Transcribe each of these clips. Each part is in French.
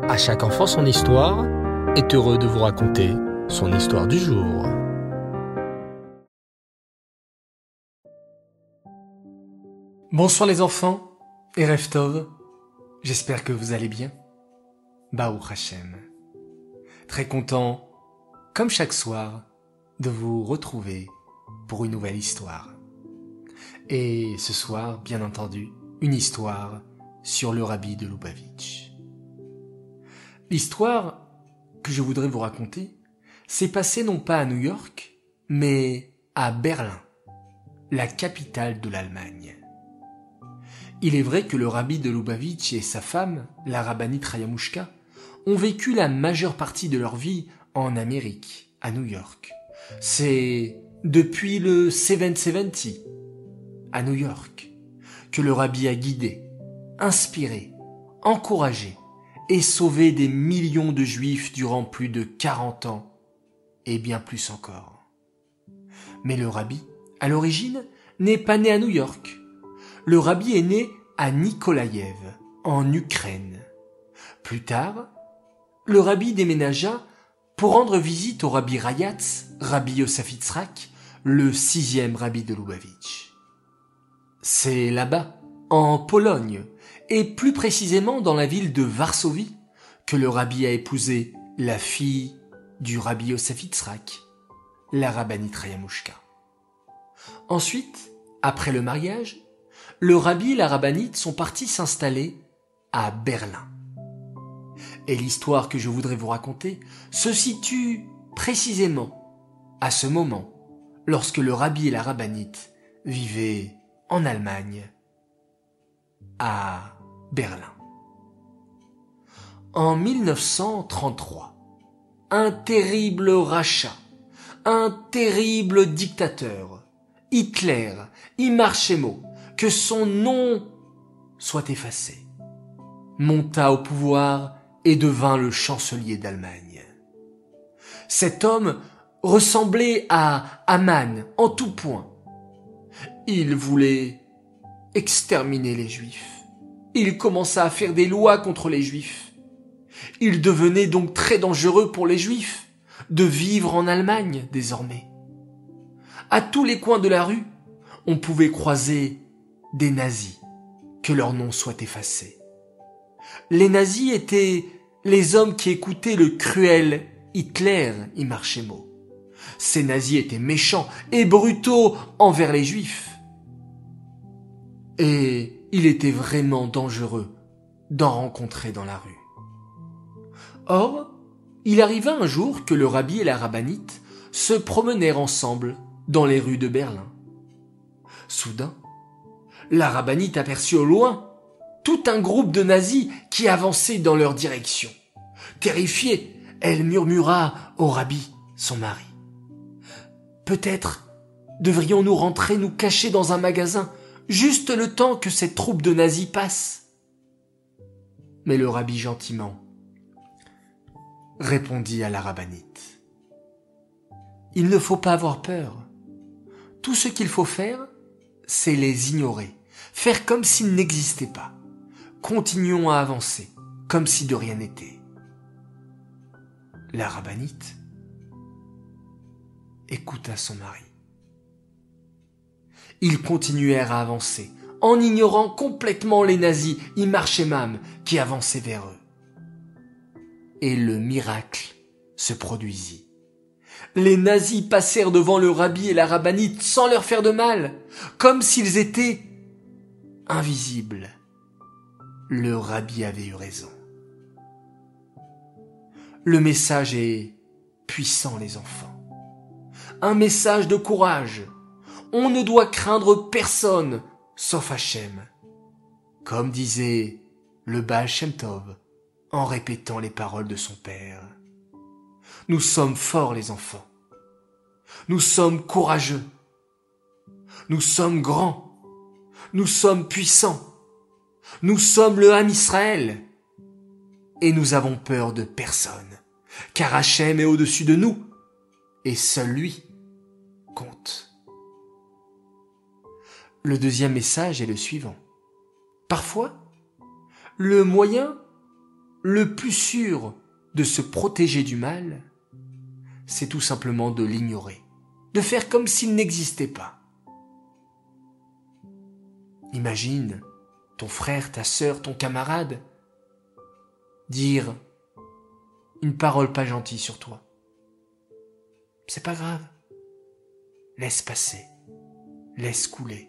À chaque enfant son histoire est heureux de vous raconter son histoire du jour. Bonsoir les enfants et Erev Tov, j'espère que vous allez bien. Baruch Hashem. Très content, comme chaque soir, de vous retrouver pour une nouvelle histoire. Et ce soir, bien entendu, une histoire sur le Rabbi de Lubavitch. L'histoire que je voudrais vous raconter s'est passée non pas à New York, mais à Berlin, la capitale de l'Allemagne. Il est vrai que le Rabbi de Lubavitch et sa femme, la rabbinite Rayamushka, ont vécu la majeure partie de leur vie en Amérique, à New York. C'est depuis le 770, à New York, que le Rabbi a guidé, inspiré, encouragé et sauvé des millions de Juifs durant plus de 40 ans, et bien plus encore. Mais le Rabbi, à l'origine, n'est pas né à New York. Le Rabbi est né à Nikolaïev, en Ukraine. Plus tard, le Rabbi déménagea pour rendre visite au Rabbi Rayatz, Rabbi Yosef Yitzhak, le 6e Rabbi de Lubavitch. C'est là-bas, en Pologne, et plus précisément dans la ville de Varsovie, que le Rabbi a épousé la fille du Rabbi Yosef Yitzhak, la rabbinite Rayamushka. Ensuite, après le mariage, le Rabbi et la rabbinite sont partis s'installer à Berlin. Et l'histoire que je voudrais vous raconter se situe précisément à ce moment, lorsque le Rabbi et la rabbinite vivaient en Allemagne, à Berlin. En 1933, un terrible rachat, un terrible dictateur, Hitler, Immarchemo, que son nom soit effacé, monta au pouvoir et devint le chancelier d'Allemagne. Cet homme ressemblait à Haman en tout point. Il voulait exterminer les Juifs. Il commença à faire des lois contre les Juifs. Il devenait donc très dangereux pour les Juifs de vivre en Allemagne désormais. À tous les coins de la rue, on pouvait croiser des nazis, que leur nom soit effacé. Les nazis étaient les hommes qui écoutaient le cruel Hitler Immarchemo. Ces nazis étaient méchants et brutaux envers les Juifs. Et il était vraiment dangereux d'en rencontrer dans la rue. Or, il arriva un jour que le Rabbi et la rabbinite se promenèrent ensemble dans les rues de Berlin. Soudain, la rabbinite aperçut au loin tout un groupe de nazis qui avançait dans leur direction. Terrifiée, elle murmura au Rabbi, son mari. « Peut-être devrions-nous rentrer nous cacher dans un magasin, juste le temps que cette troupe de nazis passe. » Mais le Rabbi gentiment répondit à la rabbinite. « Il ne faut pas avoir peur. Tout ce qu'il faut faire, c'est les ignorer, faire comme s'ils n'existaient pas. Continuons à avancer, comme si de rien n'était. » La rabbinite écouta son mari. Ils continuèrent à avancer, en ignorant complètement les nazis Immarchemam qui avançaient vers eux. Et le miracle se produisit. Les nazis passèrent devant le Rabbi et la rabbinite sans leur faire de mal, comme s'ils étaient invisibles. Le Rabbi avait eu raison. Le message est puissant, les enfants. Un message de courage. On ne doit craindre personne, sauf Hachem. Comme disait le Baal Shem Tov, en répétant les paroles de son père. Nous sommes forts, les enfants. Nous sommes courageux. Nous sommes grands. Nous sommes puissants. Nous sommes le Ham Israël. Et nous avons peur de personne, car Hachem est au-dessus de nous, et seul lui compte. Le deuxième message est le suivant. Parfois, le moyen le plus sûr de se protéger du mal, c'est tout simplement de l'ignorer, de faire comme s'il n'existait pas. Imagine ton frère, ta sœur, ton camarade dire une parole pas gentille sur toi. C'est pas grave. Laisse passer. Laisse couler.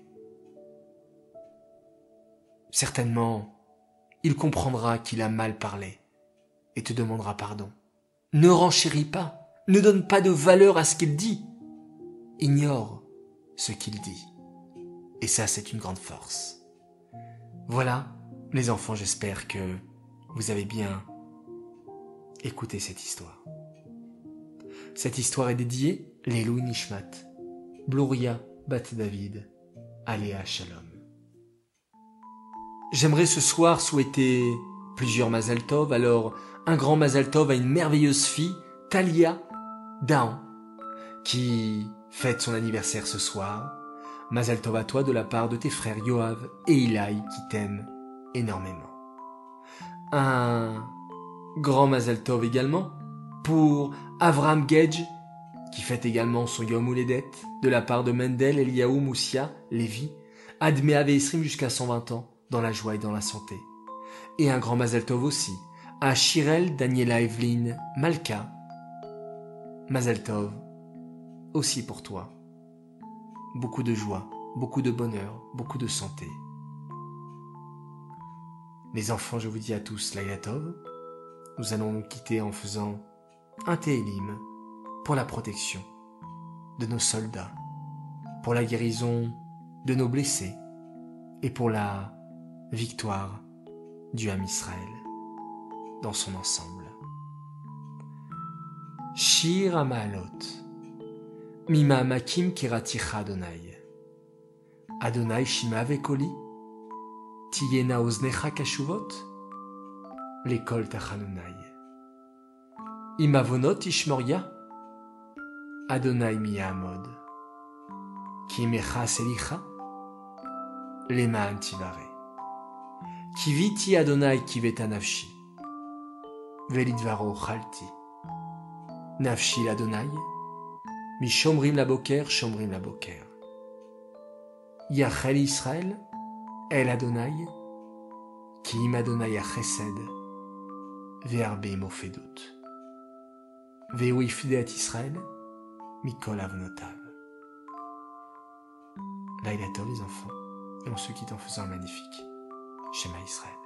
Certainement, il comprendra qu'il a mal parlé et te demandera pardon. Ne renchéris pas. Ne donne pas de valeur à ce qu'il dit. Ignore ce qu'il dit. Et ça, c'est une grande force. Voilà, les enfants, j'espère que vous avez bien écouté cette histoire. Cette histoire est dédiée Leilou Nishmat, Bloria Bat David, Aléa Shalom. J'aimerais ce soir souhaiter plusieurs Mazal Tov. Alors, un grand Mazal Tov à une merveilleuse fille, Talia Dahan, qui fête son anniversaire ce soir. Mazal Tov à toi de la part de tes frères Yoav et Ilaï qui t'aiment énormément. Un grand Mazal Tov également pour Avram Gedge qui fête également son Yom Houledet de la part de Mendel, Eliaou, Moussia, Lévi, Admea Veisrim jusqu'à 120 ans dans la joie et dans la santé. Et un grand Mazal Tov aussi à Shirel, Daniela, Evelyne, Malka. Mazal Tov aussi pour toi. Beaucoup de joie, beaucoup de bonheur, beaucoup de santé. Les enfants, je vous dis à tous Laïla Tov. Nous allons nous quitter en faisant un Télim pour la protection de nos soldats, pour la guérison de nos blessés et pour la victoire du Ham Israël dans son ensemble. Shir HaMa'alot Mima Makim Kiraticha Adonai. Adonai Shima Vekoli. Tiyena Oznecha Kashuvot. L'école Tachanunai. Imavonot Ishmoria. Adonai Miyahamod. Kimecha Selicha. Lema Antivare. Kiviti Adonai Kiveta Nafshi. Velidvaro Chalti. Nafshi l'Adonai. Mi Shomrim la Boker, Shomrim la Boker. Yachel Israël, El Adonai, Ki im Adonai Chesed, Ve'arbe Mofedot. Ve'u Ifdeat Israël, Mikol Avnotav. Laïla Tov les enfants, et on se quitte en faisant un magnifique Shema Israël.